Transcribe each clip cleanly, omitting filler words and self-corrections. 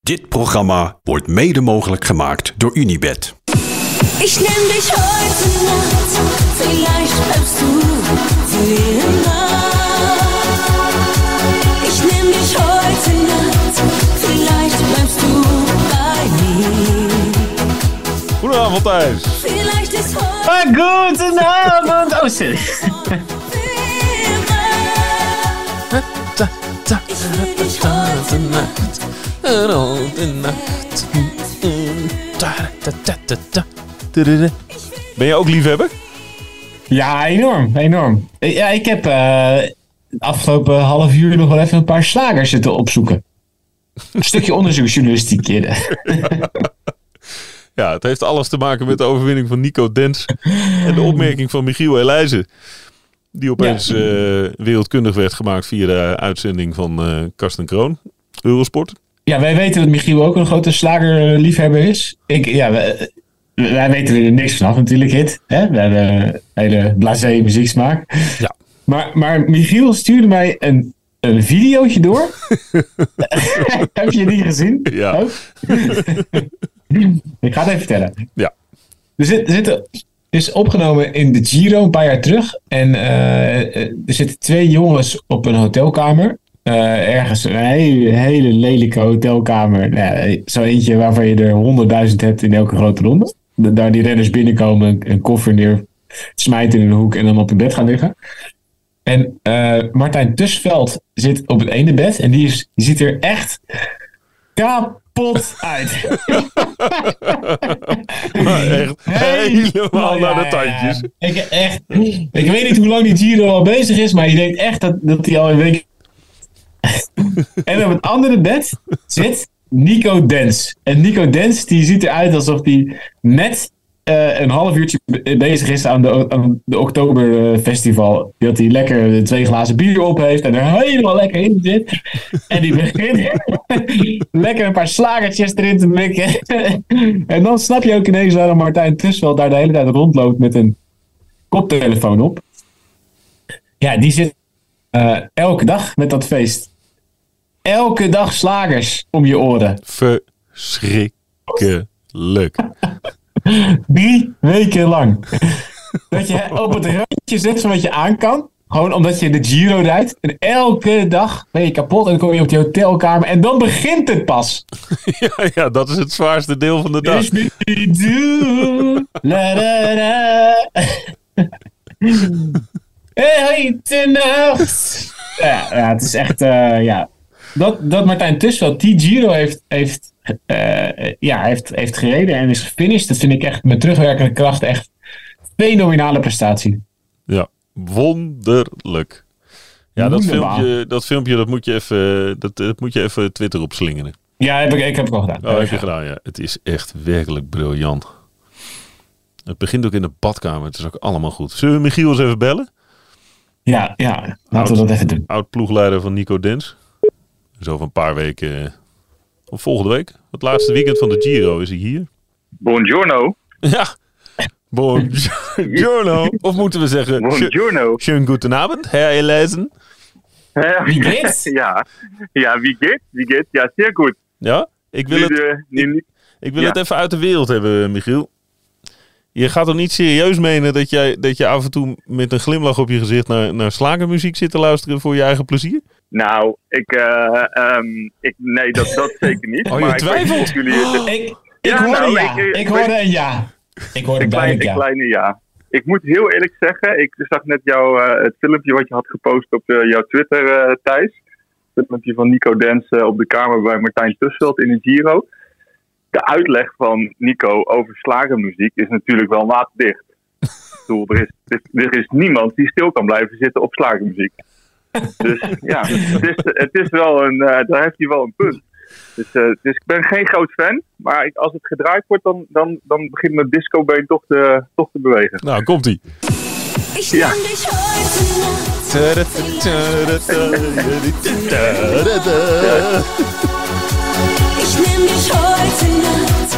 Dit programma wordt mede mogelijk gemaakt door Unibet. Ich nehm dich heute Nacht, vielleicht bleibst du für immer. Ich nehm dich heute Nacht, vielleicht bleibst du bei mir. Goedenavond thuis. Vielleicht ist heute Goedenavond. Oh, sorry. Ich will dich heute Nacht. Ben je ook liefhebber? Ja, enorm. Ja, ik heb het afgelopen half uur nog wel even een paar slagers zitten opzoeken. Een stukje onderzoeksjournalistiek, kidden. Ja, het heeft alles te maken met de overwinning van Nico Dens. En de opmerking van Michiel Elijzen. Die opeens wereldkundig werd gemaakt via de uitzending van Karsten Kroon. Eurosport. Ja, wij weten dat Michiel ook een grote slagerliefhebber is. Wij weten er niks vanaf natuurlijk, Hit. Hè? We hebben een hele blasé muzieksmaak. Ja. Maar Michiel stuurde mij een videootje door. Heb je die gezien? Ja. Ook? Ik ga het even vertellen. Ja. Is opgenomen in de Giro een paar jaar terug. En er zitten 2 jongens op een hotelkamer. Ergens een hele lelijke hotelkamer. Zo eentje waarvan je er 100.000 hebt in elke grote ronde. Daar die renners binnenkomen, een koffer neer smijten in een hoek en dan op een bed gaan liggen. En Martijn Tusveld zit op het ene bed en die ziet er echt kapot uit. Maar echt helemaal naar de tandjes. Ja. Ik weet niet hoe lang die Giro al bezig is, maar je denkt echt dat hij al een week... En op het andere bed zit Nico Dens. En Nico Dens die ziet eruit alsof hij net een half uurtje bezig is aan de Oktoberfestival. Dat hij lekker 2 glazen bier op heeft en er helemaal lekker in zit. En die begint lekker een paar slagertjes erin te mikken. En dan snap je ook ineens waarom Martijn Tusveld daar de hele tijd rondloopt met een koptelefoon op. Ja, die zit elke dag met dat feest. Elke dag slagers om je oren. Verschrikkelijk. 3 weken lang. Dat je op het randje zit van wat je aan kan. Gewoon omdat je de Giro rijdt. En elke dag ben je kapot. En dan kom je op die hotelkamer. En dan begint het pas. Ja, dat is het zwaarste deel van de dag. Hey, tenacht. Ja, het is echt... Dat Martijn Tusveld die Giro heeft gereden en is gefinished. Dat vind ik echt met terugwerkende kracht echt fenomenale prestatie. Ja, wonderlijk. Ja, dat filmpje dat moet je even Twitter opslingeren. Ja, ik heb het al gedaan. Oh, heb je gedaan, ja. Het is echt werkelijk briljant. Het begint ook in de badkamer. Het is ook allemaal goed. Zullen we Michiel eens even bellen? Ja, laten we dat even doen. Oud-ploegleider van Nico Dens. Zo van een paar weken, of volgende week. Het laatste weekend van de Giro is hij hier. Buongiorno. Ja, buongiorno. Of moeten we zeggen... Buongiorno. Schönen guten Abend, Herr Elijzen. Wie geht's? Ja, wie geht's? Ja, zeer goed. Ja, ik wil het even uit de wereld hebben, Michiel. Je gaat toch niet serieus menen dat je af en toe met een glimlach op je gezicht naar slagermuziek zit te luisteren voor je eigen plezier? Nou, nee, dat zeker niet. Oh, je twijfelt? Ik hoorde een ja. Ik hoorde een kleine ja. Ik moet heel eerlijk zeggen, ik zag net het filmpje wat je had gepost op jouw Twitter, Thijs. Het filmpje van Nico Dens op de kamer bij Martijn Tusveld in de Giro. De uitleg van Nico over slagermuziek is natuurlijk wel waterdicht. Ik bedoel, er is niemand die stil kan blijven zitten op slagermuziek. Dus ja, het is wel daar heeft hij wel een punt. Dus ik ben geen groot fan, maar als het gedraaid wordt, dan begint mijn discobeen toch te bewegen. Nou, komt-ie. Ja. Ich nehm dich heute Nacht.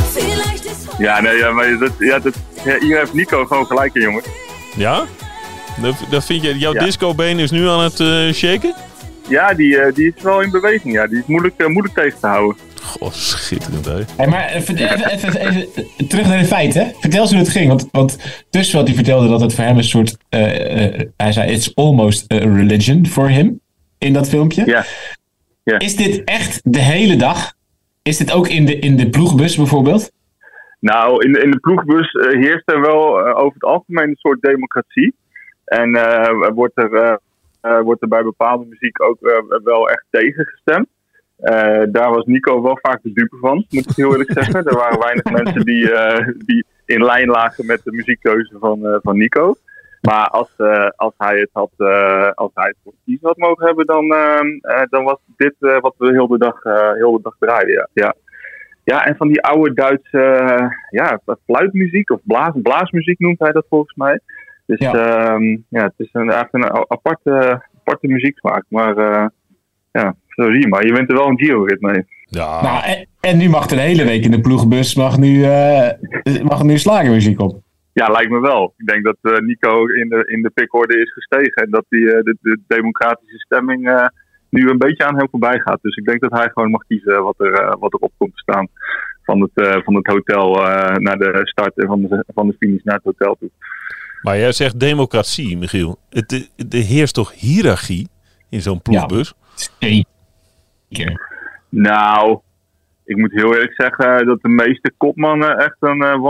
Ja, nee, ja, maar hier heeft Nico gewoon gelijk in, jongen. Ja? Dat vind je, jouw discobeen is nu aan het shaken? Ja, die is wel in beweging. Ja. Die is moeilijk tegen te houden. Goh, schitterend, hè? Hey, maar even terug naar de feiten. Vertel eens hoe het ging. Want Tussveld die vertelde dat het voor hem een soort... hij zei, it's almost a religion for him. In dat filmpje. Ja. Is dit echt de hele dag? Is dit ook in de ploegbus bijvoorbeeld? Nou, in de ploegbus heerst er wel over het algemeen een soort democratie. En wordt er bij bepaalde muziek ook wel echt tegengestemd. Daar was Nico wel vaak de dupe van, moet ik heel eerlijk zeggen. Er waren weinig mensen die in lijn lagen met de muziekkeuze van Nico. Maar als hij het voor kiezen had mogen hebben, dan was dit wat we heel de dag draaiden. Ja, en van die oude Duitse fluitmuziek of blaasmuziek noemt hij dat volgens mij. Dus het is eigenlijk een aparte muzieksmaak. Maar zo zie je maar. Je wint er wel een Giro-rit mee. Ja. Nou, en nu mag de hele week in de ploegbus mag nu slagermuziek op. Ja, lijkt me wel. Ik denk dat Nico in de pickorde is gestegen. En dat de democratische stemming nu een beetje aan hem voorbij gaat. Dus ik denk dat hij gewoon mag kiezen wat er op komt te staan. Van het hotel naar de start en van de finish naar het hotel toe. Maar jij zegt democratie, Michiel. Er heerst toch hiërarchie in zo'n ploegbus? Ja, zeker. Nou, ik moet heel eerlijk zeggen dat de meeste kopmannen echt een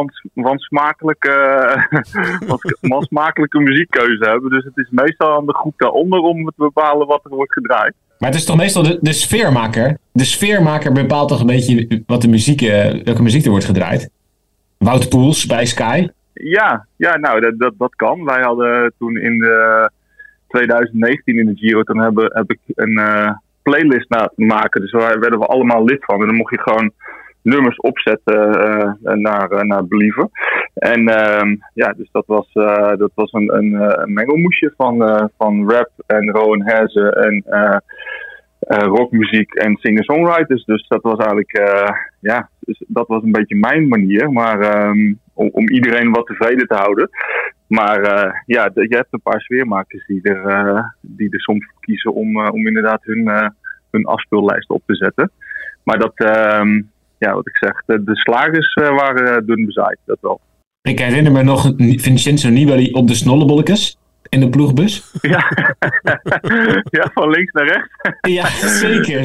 wansmakelijke muziekkeuze hebben. Dus het is meestal aan de groep daaronder om te bepalen wat er wordt gedraaid. Maar het is toch meestal de sfeermaker? De sfeermaker bepaalt toch een beetje welke muziek er wordt gedraaid? Wout Poels bij Sky? Ja, nou, dat kan. Wij hadden toen in 2019 in de Giro, toen heb ik een playlist laten maken. Dus daar werden we allemaal lid van. En dan mocht je gewoon nummers opzetten naar believen. En dus dat was een mengelmoesje van rap en Rowan Herzen en rockmuziek en singer-songwriters. Dus dat was eigenlijk, dus dat was een beetje mijn manier. Maar om iedereen wat tevreden te houden. Maar je hebt een paar sfeermakers die er soms voor kiezen om inderdaad hun afspeellijst op te zetten. Maar dat, wat ik zeg, de slagers waren dun bezaaid, dat wel. Ik herinner me nog Vincenzo Nibali op de Snollebollekes in de ploegbus. Ja, van links naar rechts. Ja, zeker.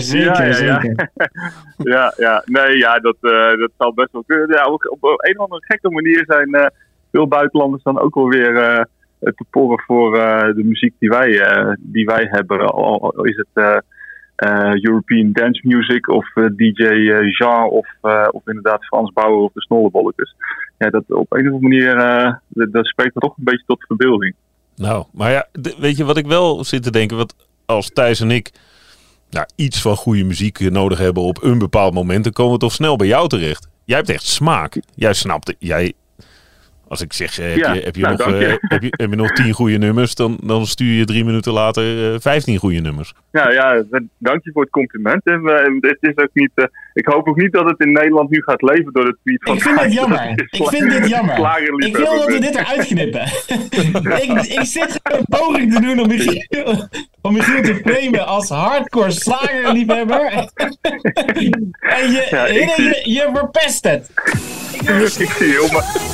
Dat zal best wel kunnen. Ja, op een of andere gekke manier zijn veel buitenlanders dan ook wel weer te porren voor de muziek die wij hebben. Al is het European Dance Music of DJ Jean of inderdaad Frans Bauer of de Snollebollekes. Ja, dat op een of andere manier dat spreekt toch een beetje tot verbeelding. Nou, maar ja, weet je wat ik wel zit te denken? Wat als Thijs en ik iets van goede muziek nodig hebben op een bepaald moment, dan komen we toch snel bij jou terecht. Jij hebt echt smaak. Jij snapt het. Als ik zeg, heb je nog 10 goede nummers, dan stuur je 3 minuten later 15 goede nummers. Ja, dank je voor het compliment. Het is ook niet, ik hoop ook niet dat het in Nederland nu gaat leven door het tweet van... Ik vind dit jammer. Ik wil dat we dit eruit knippen. ik zit gewoon een poging te doen om Michiel te framen als hardcore slagerliefhebber. En je verpest het. Ik zie heel maar...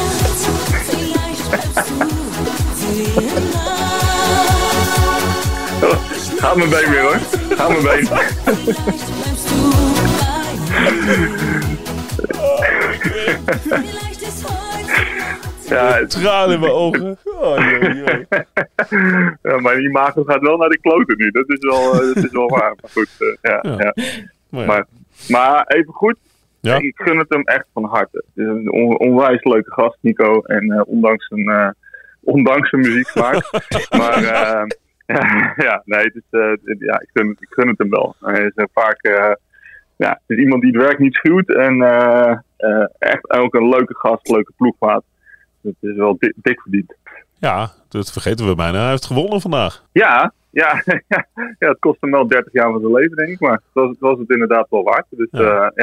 Ga mijn been weer hoor. Ga mijn been. Ja, tranen in mijn ogen. Ja, maar die imago gaat wel naar de kloten nu. Dat is wel waar. Maar goed, Maar even goed. Ja. Ik gun het hem echt van harte. Het is een onwijs leuke gast, Nico. En ondanks zijn muzieksmaak. Maar ik gun het hem wel. Hij is vaak... het is iemand die het werk niet schuwt. En echt ook een leuke gast, leuke ploegmaat. Het is wel dik verdiend. Ja, dat vergeten we bijna. Hij heeft gewonnen vandaag. Ja, het kost hem wel 30 jaar van zijn leven, denk ik. Maar het was het inderdaad wel waard. Dus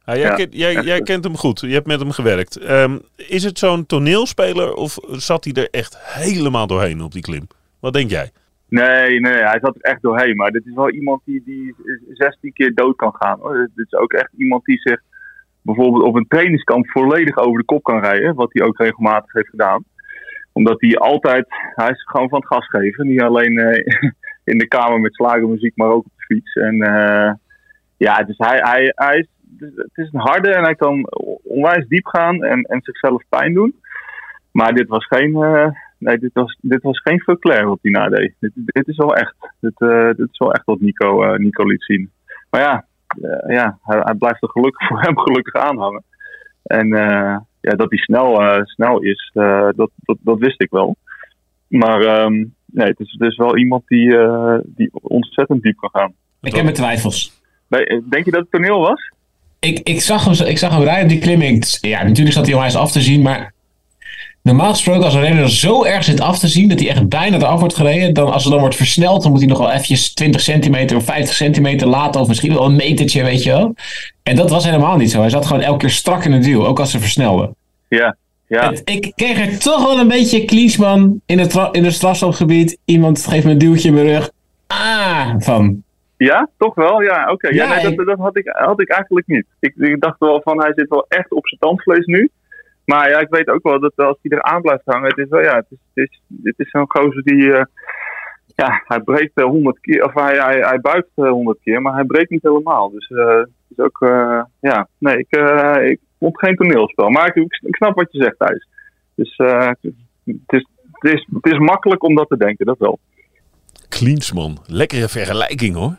Jij kent hem goed. Je hebt met hem gewerkt. Is het zo'n toneelspeler of zat hij er echt helemaal doorheen op die klim? Wat denk jij? Nee, hij zat er echt doorheen. Maar dit is wel iemand die 16 keer dood kan gaan. Hoor. Dit is ook echt iemand die zich bijvoorbeeld op een trainingskamp volledig over de kop kan rijden. Wat hij ook regelmatig heeft gedaan. Omdat hij is gewoon van het gas geven. Niet alleen in de kamer met slagermuziek, maar ook op de fiets. En dus het is een harde en hij kan onwijs diep gaan en zichzelf pijn doen. Maar dit was dit was geen Veuclair wat hij nadeed. Dit is wel echt. Dit is wel echt wat Nico liet zien. Maar hij blijft er gelukkig aanhangen. En dat hij snel is, dat wist ik wel. Maar het is wel iemand die ontzettend diep kan gaan. Ik heb mijn twijfels. Denk je dat het toneel was? Ik zag hem rijden op die klimming. Ja, natuurlijk zat hij onwijs af te zien, maar normaal gesproken als een renner zo erg zit af te zien dat hij echt bijna eraf wordt gereden, dan als er dan wordt versneld, dan moet hij nog wel eventjes 20 centimeter of 50 centimeter laten of misschien wel een metertje, weet je wel. En dat was helemaal niet zo. Hij zat gewoon elke keer strak in het wiel, ook als ze versnelden. Ja. Ik kreeg er toch wel een beetje Klinsmann in het strafschopgebied. Iemand geeft me een duwtje in mijn rug. Van. Ja, toch wel? Ja, oké. Ja, dat had ik eigenlijk niet. Ik dacht wel van, hij zit wel echt op zijn tandvlees nu. Maar ja, ik weet ook wel dat als hij er aan blijft hangen, het is wel, dit is zo'n gozer die, hij breekt 100 keer, of hij buigt 100 keer, maar hij breekt niet helemaal. Dus het is ook, ik vond geen toneelspel. Maar ik snap wat je zegt, Thijs. Dus het is makkelijk om dat te denken, dat wel. Klinsmann, lekkere vergelijking hoor.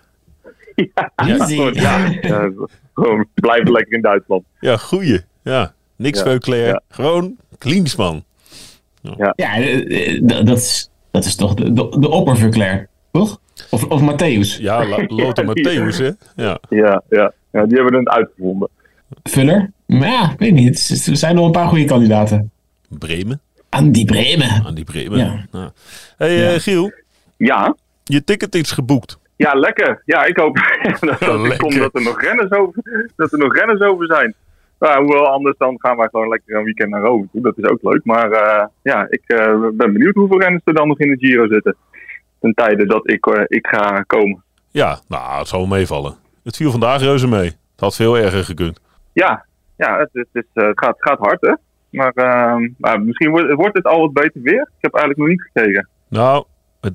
Gewoon blijven lekker in Duitsland. Ja, goeie. Ja, niks Veuclair. Gewoon Klinsmann. Dat is toch de opper-Veuclair, toch? Of Matthäus. Ja, Lothar Matthäus, hè? Ja, die hebben het uitgevonden. Vuller? Maar ja, ik weet niet. Er zijn nog een paar goede kandidaten. Bremen. Andy Bremen. Ja. Nou. Hey, Giel. Ja? Je ticket is geboekt. Ja, lekker. Ja, ik hoop dat er nog renners over zijn. Nou, hoewel anders dan gaan wij gewoon lekker een weekend naar Rome toe. Dat is ook leuk. Maar ik ben benieuwd hoeveel renners er dan nog in de Giro zitten. Ten tijde dat ik ga komen. Ja, nou, het zal wel meevallen. Het viel vandaag reuze mee. Het had veel erger gekund. Ja, het gaat hard, hè. Maar misschien wordt het al wat beter weer. Ik heb eigenlijk nog niet gekeken. Nou,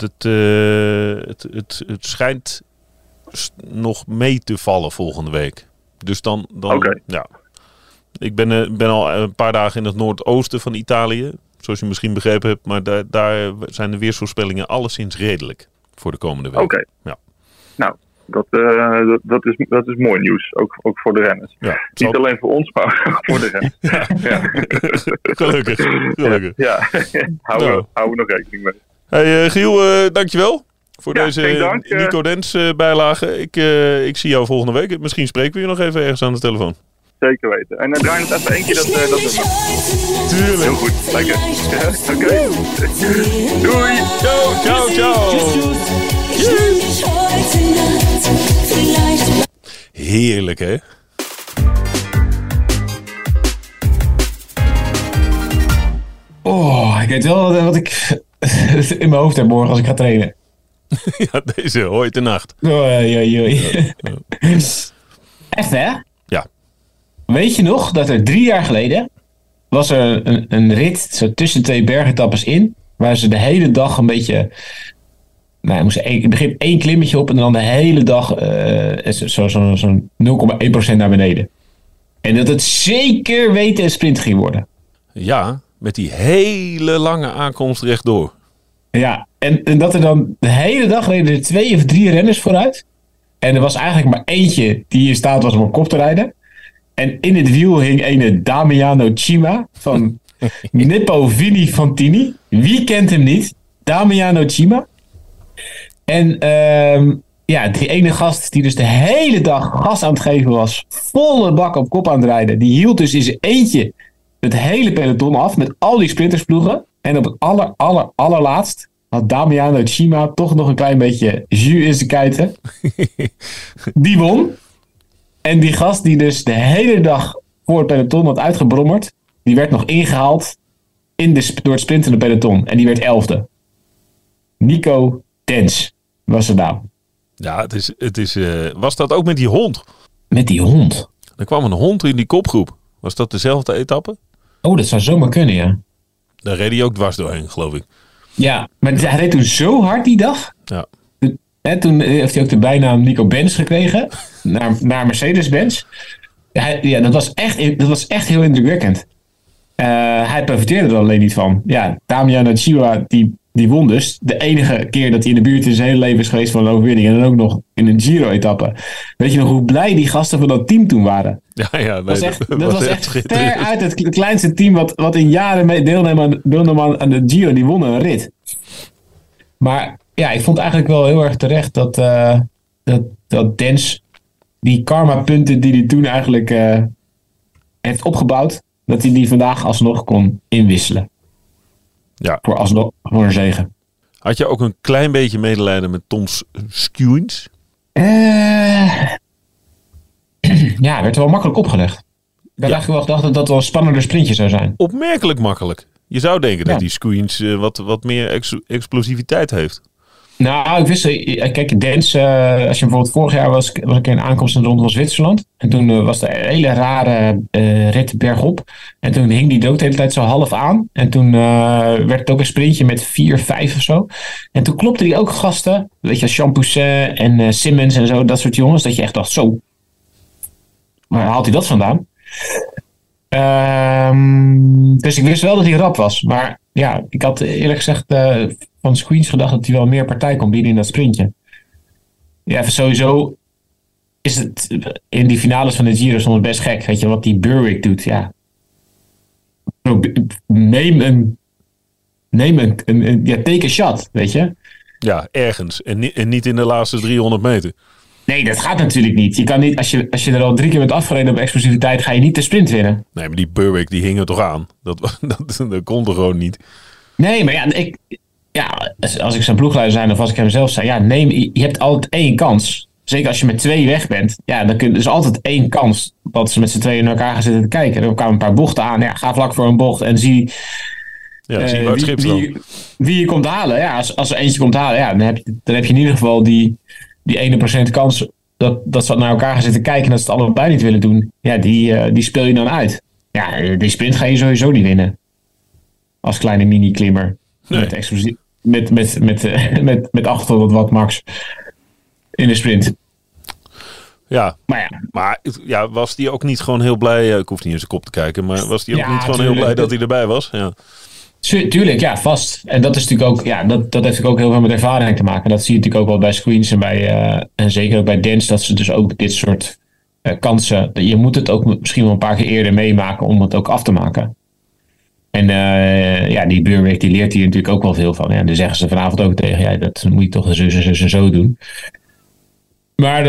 het schijnt nog mee te vallen volgende week. Dus dan okay. Ja. Ik ben al een paar dagen in het noordoosten van Italië. Zoals je misschien begrepen hebt. Maar daar zijn de weersvoorspellingen alleszins redelijk voor de komende week. Oké. Ja. Nou, dat is mooi nieuws. Ook voor de renners. Ja, niet alleen voor ons, maar voor de renners. Ja. Gelukkig. Ja. Houden we nog rekening mee. Hey Giel, dankjewel voor deze Nico Dens bijlage. Ik zie jou volgende week. Misschien spreken we je nog even ergens aan de telefoon. Zeker weten. En dan draai je het even één keer dat Tuurlijk. Heel goed. Lekker. Oké. Doei. Ciao. Heerlijk, hè? Oh, ik weet wel wat ik in mijn hoofd heb morgen als ik ga trainen. Ja, deze hoor je de nacht. Oei. Echt, hè? Ja. Weet je nog dat er 3 jaar geleden was er een rit zo tussen 2 bergetappes in, waar ze de hele dag een beetje... Nou, moesten in het begin 1 klimmetje op en dan de hele dag zo'n 0,1% naar beneden. En dat het zeker weten een sprint ging worden. Ja, met die hele lange aankomst rechtdoor. Ja, en dat er dan de hele dag reden er 2 of 3 renners vooruit. En er was eigenlijk maar eentje die in staat was om op kop te rijden. En in het wiel hing ene Damiano Cima van Nippo Vini Fantini. Wie kent hem niet? Damiano Cima. En die ene gast die dus de hele dag gas aan het geven was, volle bak op kop aan het rijden, die hield dus in zijn eentje het hele peloton af met al die sprintersploegen. En op het allerlaatst had Damiano Cima toch nog een klein beetje jus in zijn kuiten. Die won. En die gast die dus de hele dag voor het peloton had uitgebrommerd, die werd nog ingehaald door het sprintende peloton. En die werd 11e. Nico Dens was zijn naam. Ja, was dat ook met die hond? Met die hond? Er kwam een hond in die kopgroep. Was dat dezelfde etappe? Oh, dat zou zomaar kunnen, ja. Daar reed hij ook dwars doorheen, geloof ik. Ja, maar hij reed toen zo hard die dag. Ja. Toen heeft hij ook de bijnaam Nico Benz gekregen. naar Mercedes-Benz. Ja, dat was echt heel indrukwekkend. Hij profiteerde er alleen niet van. Ja, Damian Achiwa, die won dus. De enige keer dat hij in de buurt in zijn hele leven is geweest van een overwinning. En dan ook nog in een Giro-etappe. Weet je nog hoe blij die gasten van dat team toen waren? Ja, dat was echt ver uit het kleinste team wat in jaren deelnam aan de Giro. Die wonnen een rit. Maar ja, ik vond eigenlijk wel heel erg terecht dat Dens die karma-punten die hij toen eigenlijk heeft opgebouwd, dat hij die vandaag alsnog kon inwisselen. Ja. Voor een zege. Had je ook een klein beetje medelijden met Tom Skujins? Ja, werd wel makkelijk opgelegd. Ik had eigenlijk wel gedacht dat dat wel een spannender sprintje zou zijn. Opmerkelijk makkelijk. Je zou denken dat die Skujins wat meer explosiviteit heeft. Nou, ik wist... Kijk, Dens, als je bijvoorbeeld vorig jaar was een keer een aankomst in de Ronde van Zwitserland. En toen was er een hele rare rit bergop. En toen hing die ook de hele tijd zo half aan. En toen werd het ook een sprintje met 4, 5 of zo. En toen klopte hij ook gasten. Weet je, Champoussin en Simmons en zo. Dat soort jongens. Dat je echt dacht, zo. Waar haalt hij dat vandaan? Dus ik wist wel dat hij rap was. Maar ja, ik had eerlijk gezegd van Squeens gedacht dat hij wel meer partij kon bieden in dat sprintje. Ja, sowieso is het in die finales van de Giro soms best gek. Weet je, wat die Berwick doet. Ja. Neem een take a shot, weet je. Ja, ergens. En niet in de laatste 300 meter. Nee, dat gaat natuurlijk niet. Je kan niet, als je er al 3 keer bent afgereden op explosiviteit, ga je niet de sprint winnen. Nee, maar die Berwick die hing er toch aan. Dat kon er gewoon niet. Nee, maar ja, als ik zijn ploegleider zijn of als ik hem zelf zei, ja, je hebt altijd 1 kans. Zeker als je met 2 weg bent, ja, dan is altijd 1 kans dat ze met z'n tweeën naar elkaar gaan zitten te kijken. Er kwamen een paar bochten aan. Ja, ga vlak voor een bocht en zie wie je komt halen. Ja, als er eentje komt halen, ja, dan heb je in ieder geval die 1% kans dat ze naar elkaar gaan zitten kijken en dat ze het allebei niet willen doen. Ja, die speel je dan uit. Ja, die sprint ga je sowieso niet winnen. Als kleine mini-klimmer. Nee. Met explosief. Met 800 watt max. In de sprint. Ja. Maar was die ook niet gewoon heel blij? Ik hoef niet in zijn kop te kijken. Maar was die ook niet gewoon heel blij dat hij erbij was? Ja. Tuurlijk, ja, vast. En dat is natuurlijk ook, ja, dat heeft natuurlijk ook heel veel met ervaring te maken. Dat zie je natuurlijk ook wel bij Squeens en zeker ook bij Dens, dat ze dus ook dit soort kansen, je moet het ook misschien wel een paar keer eerder meemaken om het ook af te maken. En die Berwick, die leert hier natuurlijk ook wel veel van. Ja, dan zeggen ze vanavond ook tegen, ja, dat moet je toch zo doen. Maar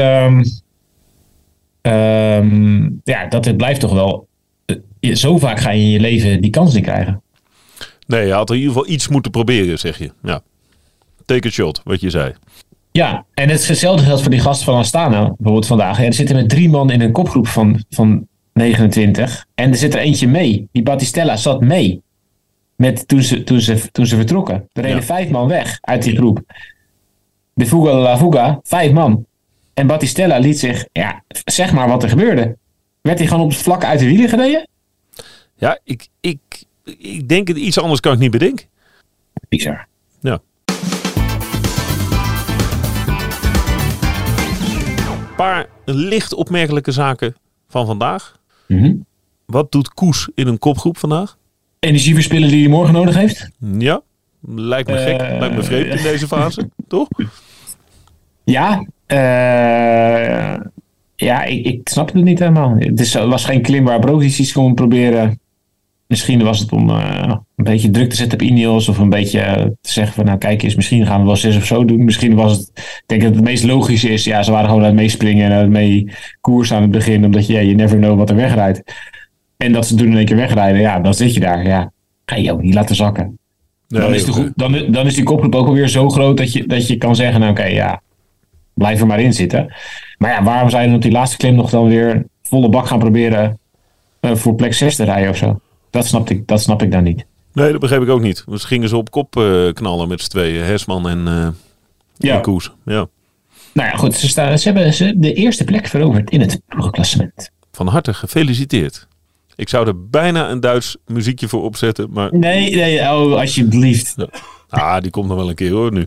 dat blijft toch wel, zo vaak ga je in je leven die kans niet krijgen. Nee, je had in ieder geval iets moeten proberen, zeg je. Ja. Take a shot, wat je zei. Ja, en het is hetzelfde geldt voor die gasten van Astana, bijvoorbeeld vandaag. En er zitten met 3 man in een kopgroep van 29. En er zit er eentje mee. Die Battistella zat mee. Toen ze vertrokken. Er reden 5 man weg uit die groep. De Fuga la Fuga, 5 man. En Battistella liet zich, ja, zeg maar wat er gebeurde. Werd hij gewoon op het vlak uit de wielen gereden? Ja, ik denk het iets anders kan ik niet bedenken. Bizar. Ja. Een paar licht opmerkelijke zaken van vandaag. Mm-hmm. Wat doet Koes in een kopgroep vandaag? Energie verspillen die hij morgen nodig heeft? Ja, lijkt me gek. Lijkt me vreemd in deze fase, toch? Ja, ik snap het niet helemaal. Het was geen klim waar Brogic kon proberen. Misschien was het om een beetje druk te zetten op Ineos. Of een beetje te zeggen van, nou kijk eens, misschien gaan we wel 6 of zo doen. Misschien was het, ik denk dat het meest logisch is. Ja, ze waren gewoon aan het meespringen en aan het mee koers aan het begin. Omdat je never know wat er wegrijdt. En dat ze toen in één keer wegrijden, ja, dan zit je daar. Ja, ga je ook niet laten zakken. Nee, dan is die kopgroep ook alweer zo groot dat je kan zeggen, nou oké, ja. blijf er maar in zitten. Maar ja, waarom zou je op die laatste klim nog dan weer volle bak gaan proberen voor plek 6 te rijden of zo? Dat snap ik dan niet. Nee, dat begreep ik ook niet. Dus gingen ze op kop knallen met z'n tweeën. Hersman en Koes. Ja. Nou ja, goed. Ze hebben de eerste plek veroverd in het ploegenklassement. Van harte gefeliciteerd. Ik zou er bijna een Duits muziekje voor opzetten, maar... Nee, alsjeblieft. Ja. Die komt nog wel een keer hoor, nu.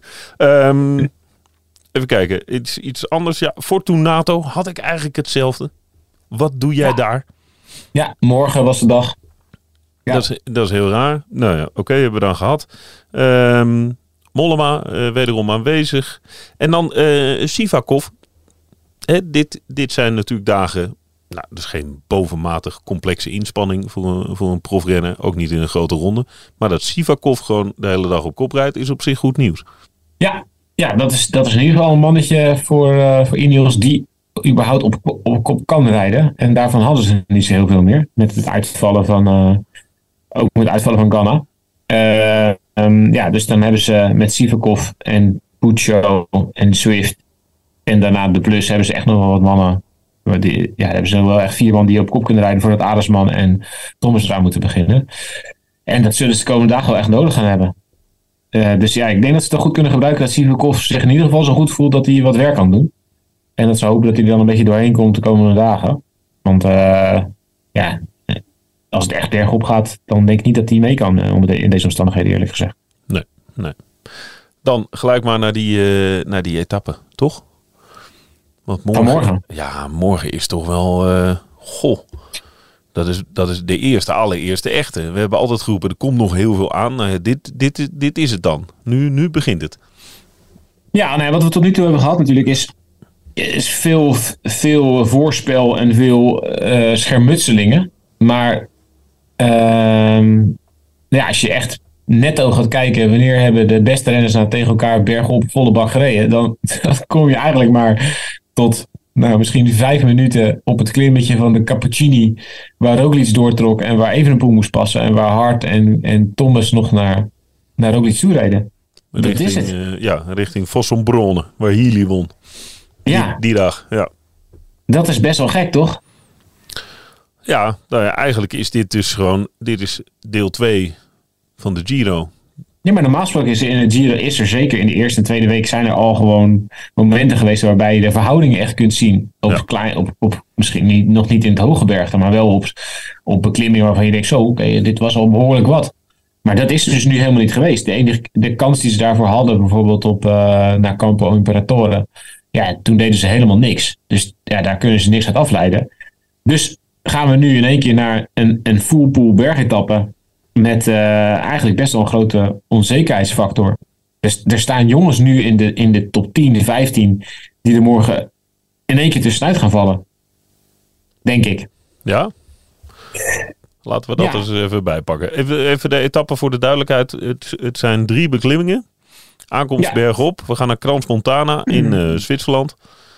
Even kijken. Iets anders. Ja, Fortunato had ik eigenlijk hetzelfde. Wat doe jij daar? Ja, morgen was de dag. Ja. Dat is heel raar. Nou ja, oké, hebben we dan gehad. Mollema, wederom aanwezig. En dan Sivakov. Dit zijn natuurlijk dagen... Nou, dat is geen bovenmatig complexe inspanning voor een profrenner. Ook niet in een grote ronde. Maar dat Sivakov gewoon de hele dag op kop rijdt, is op zich goed nieuws. Ja, dat is in ieder geval een mannetje voor Ineos die überhaupt op kop kan rijden. En daarvan hadden ze niet zo heel veel meer. Met het uitvallen van Ganna. Dus dan hebben ze met Sivakov en Puccio en Swift en daarna de Plus hebben ze echt nog wel wat mannen. Hebben ze wel echt 4 man die op kop kunnen rijden voordat Aresman en Thomas eraan moeten beginnen. En dat zullen ze de komende dagen wel echt nodig gaan hebben. Dus ik denk dat ze het goed kunnen gebruiken dat Sivakov zich in ieder geval zo goed voelt dat hij wat werk kan doen. En dat ze hopen dat hij er dan een beetje doorheen komt de komende dagen. Want als het echt bergop gaat, dan denk ik niet dat hij mee kan in deze omstandigheden, eerlijk gezegd. Nee. Dan gelijk maar naar die etappe, toch? Want morgen... Ja, morgen is toch wel... Dat is de allereerste echte. We hebben altijd geroepen, er komt nog heel veel aan. Nou, dit is het dan. Nu begint het. Ja, wat we tot nu toe hebben gehad natuurlijk is veel voorspel en veel schermutselingen. Maar als je echt netto gaat kijken, wanneer hebben de beste renners nou tegen elkaar bergop volle bak gereden, dan kom je eigenlijk maar tot misschien 5 minuten op het klimmetje van de Cappuccini, waar Roglic doortrok en waar Evenepoel moest passen en waar Hart en Thomas nog naar Roglic toe rijden. Dat is het. Richting Fossombrone, waar Healy won. Die dag, ja. Dat is best wel gek, toch? Ja, eigenlijk is dit dus gewoon... Dit is deel 2 van de Giro. Ja, maar normaal gesproken is in het Giro is er zeker in de eerste en tweede week zijn er al gewoon momenten geweest waarbij je de verhoudingen echt kunt zien. Op misschien nog niet in het hoge bergte, maar wel op beklimmingen waarvan je denkt dit was al behoorlijk wat. Maar dat is dus nu helemaal niet geweest. De kans die ze daarvoor hadden, bijvoorbeeld naar Campo Imperatore, toen deden ze helemaal niks. Dus daar kunnen ze niks uit afleiden. Dus gaan we nu in één keer naar een full pool bergetappe met eigenlijk best wel een grote onzekerheidsfactor. Dus er staan jongens nu in de top 10, de 15, die er morgen in één keer tussenuit gaan vallen. Denk ik. Ja? Laten we dat eens even bijpakken. Even de etappe voor de duidelijkheid. Het zijn 3 beklimmingen. Aankomst bergop. We gaan naar Crans Montana in Zwitserland.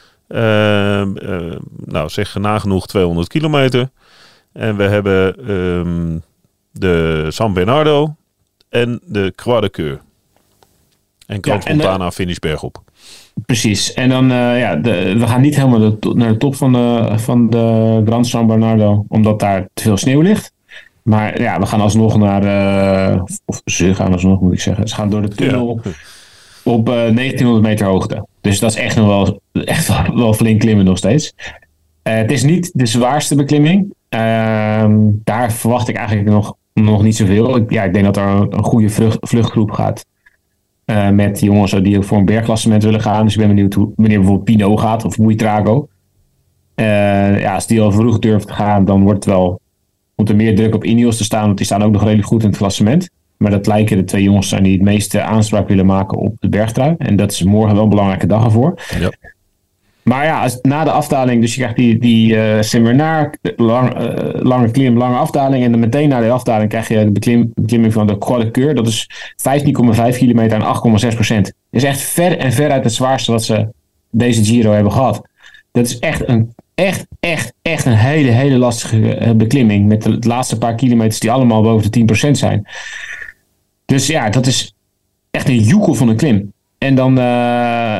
Zeg nagenoeg 200 kilometer. En we hebben de San Bernardo en de Croix de Coeur. En Crans Montana finish bergop. Precies. En dan, we gaan niet helemaal naar de top van de Gran San Bernardo, omdat daar te veel sneeuw ligt. Maar we gaan alsnog ze gaan alsnog, moet ik zeggen. Ze gaan door de tunnel op 1900 meter hoogte. Dus dat is echt nog wel flink klimmen nog steeds. Het is niet de zwaarste beklimming. Daar verwacht ik eigenlijk nog niet zoveel. Ik denk dat er een goede vluchtgroep gaat. Met jongens die voor een bergklassement willen gaan. Dus ik ben benieuwd wanneer bijvoorbeeld Pinot gaat of Buitrago. Als die al vroeg durft te gaan, dan komt er meer druk op Ineos te staan. Want die staan ook nog redelijk goed in het klassement. Maar dat lijken de 2 jongens zijn die het meeste aanspraak willen maken op de bergtrui. En dat is morgen wel een belangrijke dag ervoor. Ja. Maar na de afdaling, dus je krijgt die Saint-Bernard, lange klim, lange afdaling. En dan meteen na de afdaling krijg je de beklimming van de Croix de Coeur. Dat is 15,5 kilometer en 8,6%. Dat is echt ver en veruit het zwaarste wat ze deze Giro hebben gehad. Dat is echt een hele, hele lastige beklimming. Met de laatste paar kilometers die allemaal boven de 10% zijn. Dus dat is echt een joekel van een klim. En dan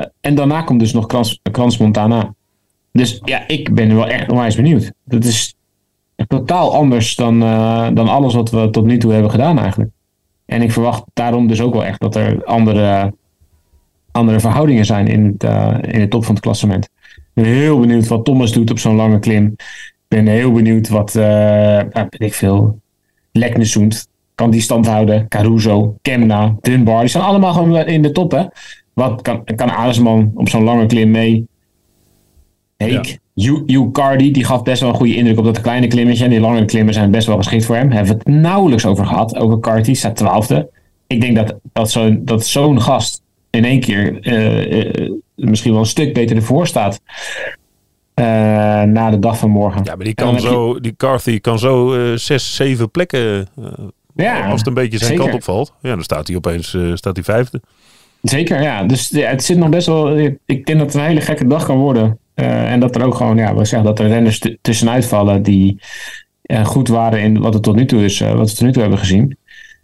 En daarna komt dus nog Crans Montana. Dus ja, ik ben wel echt onwijs benieuwd. Dat is totaal anders dan alles wat we tot nu toe hebben gedaan eigenlijk. En ik verwacht daarom dus ook wel echt dat er andere verhoudingen zijn in de top van het klassement. Ik ben heel benieuwd wat Thomas doet op zo'n lange klim. Ik ben heel benieuwd wat, weet ik veel, Leknesund, kan die stand houden? Caruso, Kemna, Dunbar, die staan allemaal gewoon in de top, hè? Wat kan Aresman op zo'n lange klim mee? Heek, Hugh Cardi, die gaf best wel een goede indruk op dat kleine klimmetje. En die lange klimmen zijn best wel geschikt voor hem. Daar hebben we het nauwelijks over gehad. Over Cardi, staat 12e. Ik denk dat zo'n gast in één keer misschien wel een stuk beter ervoor staat. Na de dag van morgen. Ja, maar die Carthy kan zo 6, 7 plekken. Als het een beetje zijn kant opvalt. Ja, dan staat hij opeens staat hij 5e. Zeker, ja. Dus het zit nog best wel. Ik denk dat het een hele gekke dag kan worden. En dat er ook gewoon, we zeggen dat er renners tussenuit vallen die goed waren in wat we tot nu toe hebben gezien.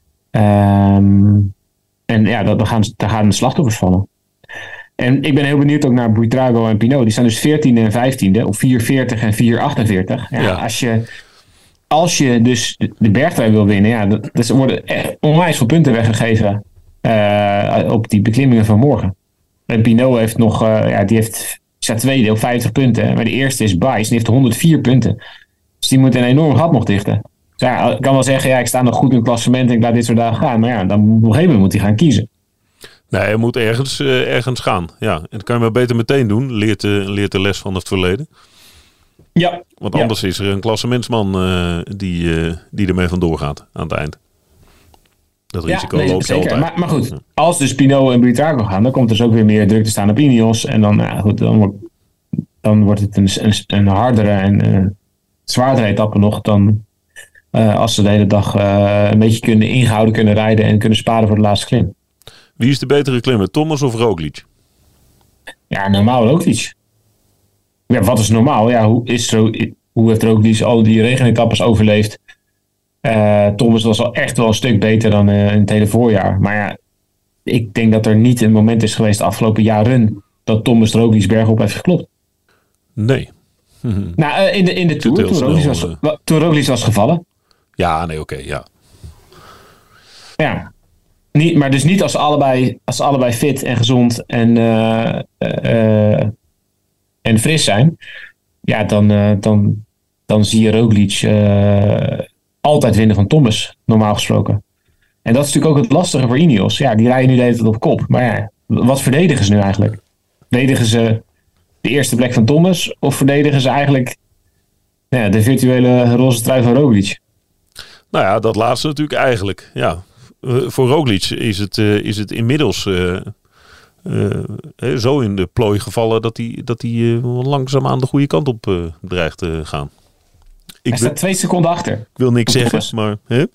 En ja, daar gaan de slachtoffers vallen. En ik ben heel benieuwd ook naar Buitrago en Pinot. Die staan dus 14e en 15e op 4:40 en 4:48. Ja. Als je dus de bergtrui wil winnen, dus er worden echt onwijs veel punten weggegeven op die beklimmingen van morgen. En Pinot heeft nog, die staat tweede op 50 punten. Maar de eerste is Baes, die heeft 104 punten. Dus die moet een enorm gat nog dichten. Dus ja, ik kan wel zeggen, ik sta nog goed in het klassement en ik laat dit soort dagen gaan. Maar ja, dan op een gegeven moment moet hij gaan kiezen. Nee, hij moet ergens gaan. Ja, en dat kan je maar beter meteen doen. Leert de les van het verleden. Ja. Want anders is er een klassementsman die ermee vandoor gaat aan het eind. Dat risico loopt je altijd. Maar goed, als dus Pinot en Buitrago gaan, dan komt er dus ook weer meer druk te staan op Ineos. En dan wordt het een hardere en zwaardere etappe nog dan als ze de hele dag een beetje ingehouden kunnen rijden en kunnen sparen voor de laatste klim. Wie is de betere klimmer, Thomas of Roglic? Ja, normaal Roglic. Ja, wat is normaal? Ja, hoe heeft Roglic al die regenetappes overleefd? Thomas was al echt wel een stuk beter dan in het hele voorjaar. Maar ja, ik denk dat er niet een moment is geweest de afgelopen jaren dat Thomas Roglic bergop heeft geklopt. Nee. Nou, in de Tour, toen Roglic was gevallen. Ja, nee, oké, ja. Ja. Maar dus niet als ze allebei fit en gezond en fris zijn. Ja, dan zie je Roglic altijd winnen van Thomas, normaal gesproken. En dat is natuurlijk ook het lastige voor Ineos. Ja, die rijden nu de hele tijd op kop. Maar ja, wat verdedigen ze nu eigenlijk? Verdedigen ze de eerste plek van Thomas? Of verdedigen ze eigenlijk de virtuele roze trui van Roglic? Nou ja, dat laatste natuurlijk eigenlijk. Ja. Voor Roglic is het inmiddels zo in de plooi gevallen dat hij langzaam aan de goede kant op dreigt te gaan. Hij staat 2 seconden achter. Ik wil niks zeggen, maar...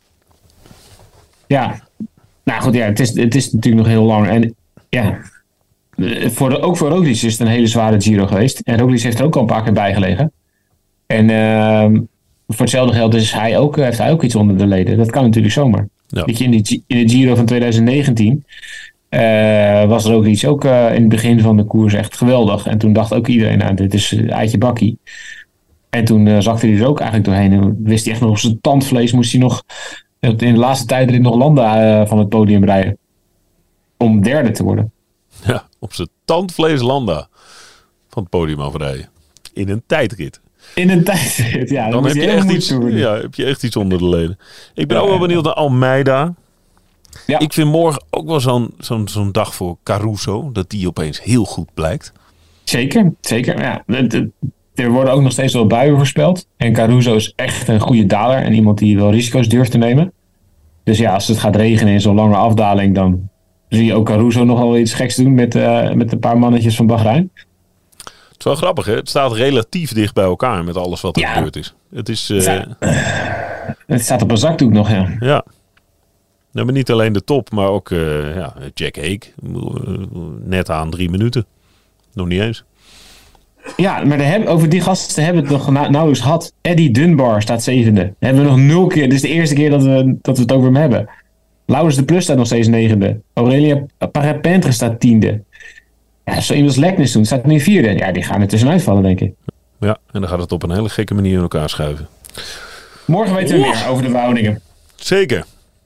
Ja, nou goed, het is natuurlijk nog heel lang. En ja, ook voor Roglic is het een hele zware Giro geweest. En Roglic heeft er ook al een paar keer bij gelegen. En voor hetzelfde geld heeft hij ook iets onder de leden. Dat kan natuurlijk zomaar. Ja. Weet je, in de Giro van 2019 was Roglic ook in het begin van de koers echt geweldig. En toen dacht ook iedereen, dit is eitje bakkie. En toen zakte hij er ook eigenlijk doorheen. En wist hij echt nog op zijn tandvlees, moest hij nog in de laatste tijd nog Landa van het podium rijden. Om derde te worden. Ja, op zijn tandvlees Landa van het podium afrijden. In een tijdrit. Ja. Dan heb je echt iets onder de leden. Ik ben ook wel benieuwd naar Almeida. Ja. Ik vind morgen ook wel zo'n dag voor Caruso. Dat die opeens heel goed blijkt. Zeker. Ja. Er worden ook nog steeds wel buien voorspeld. En Caruso is echt een goede daler. En iemand die wel risico's durft te nemen. Dus ja, als het gaat regenen in zo'n lange afdaling, dan zie je ook Caruso nogal iets geks doen met een paar mannetjes van Bahrein. Het is wel grappig, hè? Het staat relatief dicht bij elkaar met alles wat er gebeurd is. Het is... Het staat op een zakdoek nog, ja. Ja. Nou, maar niet alleen de top, maar ook Jack Haig. Net aan 3 minuten. Nog niet eens. Ja, maar over die gasten hebben we het nog nauwelijks gehad. Eddie Dunbar staat 7e. Hebben we nog 0 keer. Dit is de eerste keer dat we het over hem hebben. Laurens de Plus staat nog steeds 9e. Aurelia Parapintre staat 10e. Ja, zo iemand Leknis doen. Staat nu 4e. Ja, die gaan er tussenuit vallen, denk ik. Ja, en dan gaat het op een hele gekke manier in elkaar schuiven. Morgen weten we meer over de verhoudingen. Zeker.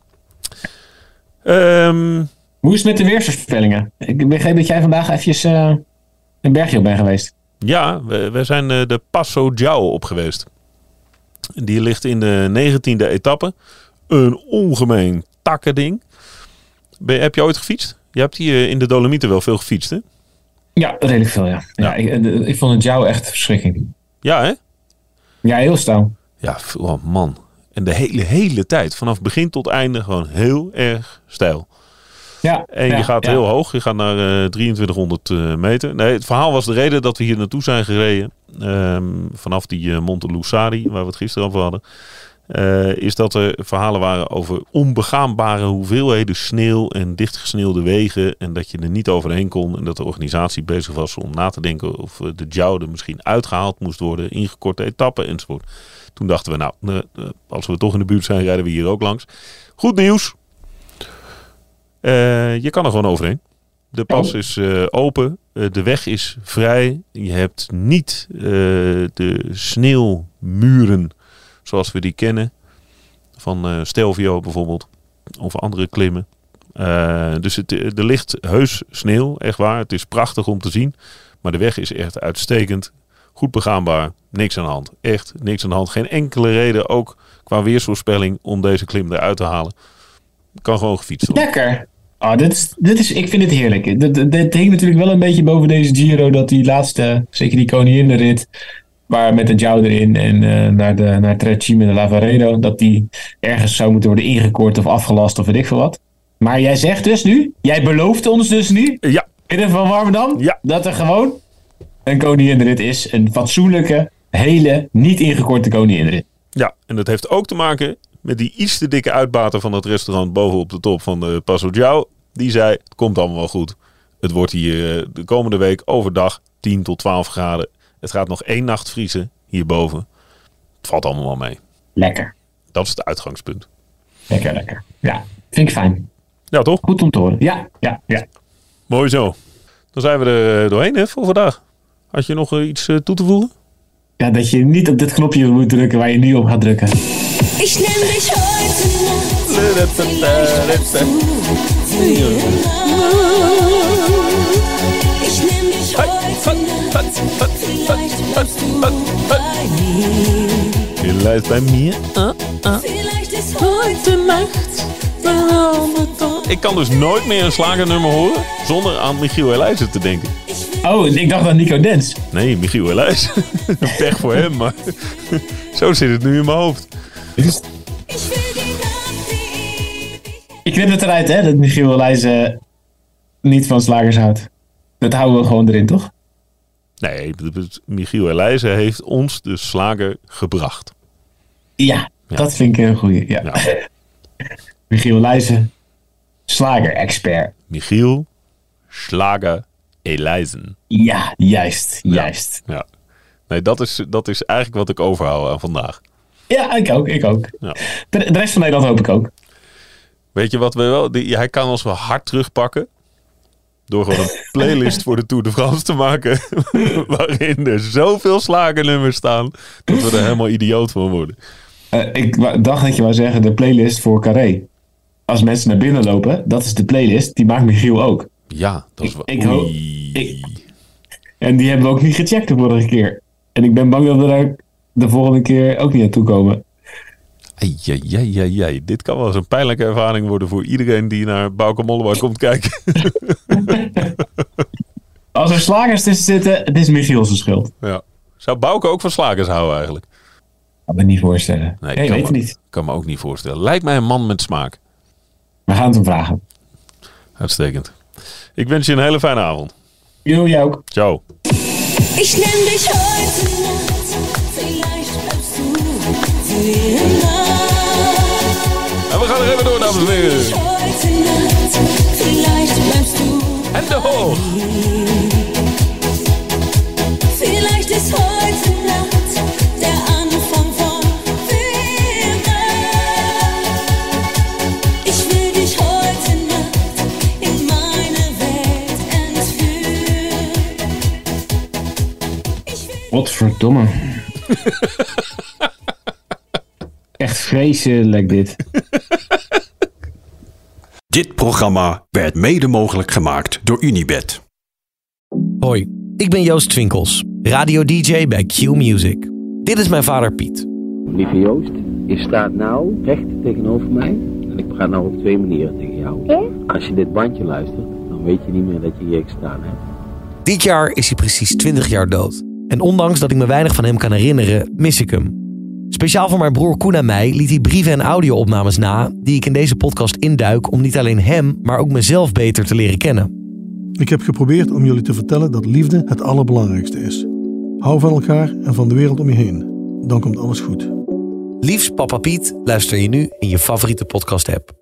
Hoe is het met de weersvoorspellingen? Ik begreep dat jij vandaag eventjes een bergje op bent geweest. Ja, we zijn de Passo Giao op geweest. Die ligt in de 19e etappe. Een ongemeen takkending. Heb je ooit gefietst? Je hebt hier in de Dolomieten wel veel gefietst, hè? Ja, redelijk veel, ja. Ja, ik vond het jou echt verschrikking. Ja, hè? Ja, heel stouw. Ja, oh man. En de hele tijd, vanaf begin tot einde, gewoon heel erg steil. Ja, En je gaat heel hoog. Je gaat naar 2300 meter. Nee, het verhaal was de reden dat we hier naartoe zijn gereden. Vanaf die Monte Lussari, waar we het gisteren over hadden. Is dat er verhalen waren over onbegaanbare hoeveelheden sneeuw en dichtgesneeuwde wegen. En dat je er niet overheen kon. En dat de organisatie bezig was om na te denken of de Giao er misschien uitgehaald moest worden. Ingekorte etappen enzovoort. Toen dachten we, nou, als we toch in de buurt zijn, rijden we hier ook langs. Goed nieuws. Je kan er gewoon overheen. De pas is open. De weg is vrij. Je hebt niet de sneeuwmuren zoals we die kennen. Van Stelvio bijvoorbeeld. Of andere klimmen. Dus er ligt heus sneeuw. Echt waar. Het is prachtig om te zien. Maar de weg is echt uitstekend. Goed begaanbaar. Niks aan de hand. Echt niks aan de hand. Geen enkele reden ook qua weersvoorspelling om deze klim eruit te halen. Kan gewoon gefietst worden. Lekker. Oh, dit is, ik vind het heerlijk. Dat hing natuurlijk wel een beetje boven deze Giro. Dat die laatste, zeker die koninginnenrit. Maar met de Giao erin en naar Trecime de Lavaredo. Dat die ergens zou moeten worden ingekort of afgelast of weet ik veel wat. Maar jij zegt dus nu. Jij belooft ons dus nu. Ja. In van Warmerdam. Ja. Dat er gewoon een koninginnenrit is. Een fatsoenlijke, hele, niet ingekorte koninginnenrit. Ja, en dat heeft ook te maken met die iets te dikke uitbater van dat restaurant bovenop de top van de Passo Giao. Die zei, het komt allemaal wel goed. Het wordt hier de komende week overdag 10 tot 12 graden. Het gaat nog 1 nacht vriezen hierboven. Het valt allemaal wel mee. Lekker. Dat is het uitgangspunt. Lekker. Ja, vind ik fijn. Ja, toch? Goed om te horen. Ja. Mooi zo. Dan zijn we er doorheen hè, voor vandaag. Had je nog iets toe te voegen? Ja, dat je niet op dit knopje moet drukken waar je nu op gaat drukken. Ich nehm dich heute Nacht, vielleicht bleibst du für Ich nehm dich heute Nacht, vielleicht bleibst du bei mir. Vielleicht bei mir. Vielleicht ist heute Nacht Ik kan dus nooit meer een slagernummer horen zonder aan Michiel Elijzen te denken. Oh, ik dacht aan Nico Dens. Nee, Michiel Elijzen. Pech voor hem, maar zo zit het nu in mijn hoofd. Ik knip het eruit, hè, dat Michiel Elijzen niet van slagers houdt. Dat houden we gewoon erin, toch? Nee, Michiel Elijzen heeft ons de slager gebracht. Ja, dat vind ik een goeie. Ja. Michiel Elijzen, slager-expert. Michiel Slager Elijzen. Ja, juist. Ja. Nee, dat is eigenlijk wat ik overhoud aan vandaag. Ja, ik ook. Ja. De rest van Nederland hoop ik ook. Weet je wat we wel... Hij kan ons wel hard terugpakken. Door gewoon een playlist voor de Tour de France te maken. Waarin er zoveel slagernummers staan. Dat we er helemaal idioot van worden. Ik dacht dat je wou zeggen de playlist voor Carré. Als mensen naar binnen lopen, dat is de playlist. Die maakt Michiel ook. Ja, dat is wel... En die hebben we ook niet gecheckt de vorige keer. En ik ben bang dat we daar de volgende keer ook niet naartoe komen. Ai. Dit kan wel eens een pijnlijke ervaring worden voor iedereen die naar Bauke Mollema komt kijken. Als er slagers tussen zitten, het is Michiel's schuld. Ja. Zou Bauke ook van slagers houden eigenlijk? Kan me niet voorstellen. Nee, weet het niet. Kan me ook niet voorstellen. Lijkt mij een man met smaak. We gaan het hem vragen. Uitstekend. Ik wens je een hele fijne avond. Jij ook. Ciao. Ich nehm dich heute Nacht, vielleicht bleibst du für immer. En we gaan er even door, dames en heren. Heute Nacht, vielleicht bleibst du Hände hoch. Vielleicht ist heute Nacht der Anfang von immer. Ich will dich heute Nacht in meine Welt entführen. Godverdomme. Echt vreselijk dit. Dit programma werd mede mogelijk gemaakt door Unibet. Hoi, ik ben Joost Twinkels, radio-dj bij Q Music. Dit is mijn vader Piet. Lieve Joost, je staat nou recht tegenover mij en ik praat nou op 2 manieren tegen jou. Ja? Als je dit bandje luistert, dan weet je niet meer dat je hier gestaan hebt. Dit jaar is hij precies 20 jaar dood. En ondanks dat ik me weinig van hem kan herinneren, mis ik hem. Speciaal voor mijn broer Koen en mij liet hij brieven en audio-opnames na die ik in deze podcast induik om niet alleen hem, maar ook mezelf beter te leren kennen. Ik heb geprobeerd om jullie te vertellen dat liefde het allerbelangrijkste is. Hou van elkaar en van de wereld om je heen. Dan komt alles goed. Liefst Papa Piet luister je nu in je favoriete podcast-app.